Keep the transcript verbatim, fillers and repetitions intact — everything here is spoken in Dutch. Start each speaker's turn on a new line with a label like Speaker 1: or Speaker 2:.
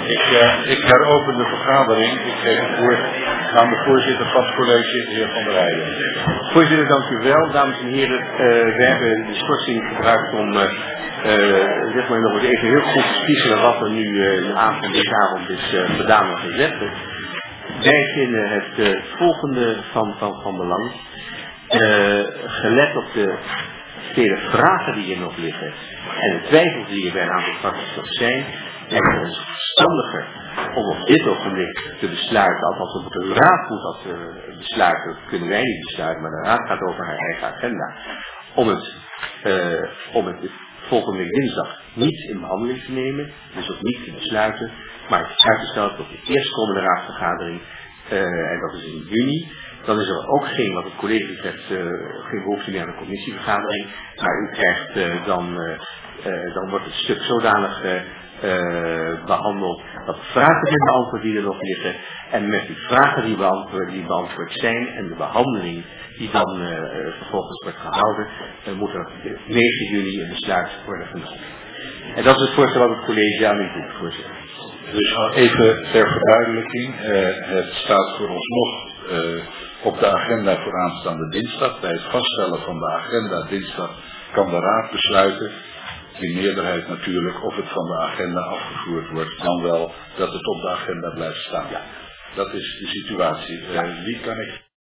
Speaker 1: Ik, uh, ik heropen de vergadering. Ik geef het woord aan de voorzitter van het college, de heer Van der Heijden.
Speaker 2: Voorzitter, dank u wel. Dames en heren, uh, we hebben de schorsing gebruikt om uh, uh, zeg maar nog eens even heel goed te spiegelen wat er nu uh, in de avond, deze avond is uh, gedaan en gezegd. Wij vinden het uh, volgende van, van, van belang. Uh, gelet op de vele vragen die hier nog liggen en de twijfels die er bij een aantal fracties nog zijn, lijkt het ons verstandiger om op dit ogenblik te besluiten, althans op de raad moet dat uh, besluiten, dat kunnen wij niet besluiten, maar de raad gaat over haar eigen agenda, om het, uh, om het volgende week dinsdag niet in behandeling te nemen, dus ook niet te besluiten, maar het uit te stellen tot de eerstkomende raadsvergadering, uh, en dat is in juni. Dan is er ook geen, wat het college betreft, uh, geen behoefte meer aan een commissievergadering. Maar u krijgt uh, dan, uh, uh, dan wordt het stuk zodanig uh, uh, behandeld dat de vragen zijn beantwoord die er nog liggen. En met die vragen die beantwoord, die beantwoord zijn en de behandeling die dan uh, uh, vervolgens wordt gehouden, uh, moet er negen juli een besluit worden genomen. En dat is het voorstel wat het college aan u doet, voorzitter.
Speaker 1: Dus even ter verduidelijking, uh, het staat voor ons nog uh, op de agenda voor aanstaande dinsdag. Bij het vaststellen van de agenda dinsdag kan de raad besluiten, in meerderheid natuurlijk, of het van de agenda afgevoerd wordt, dan wel dat het op de agenda blijft staan. Ja. Dat is de situatie. Uh, wie kan ik...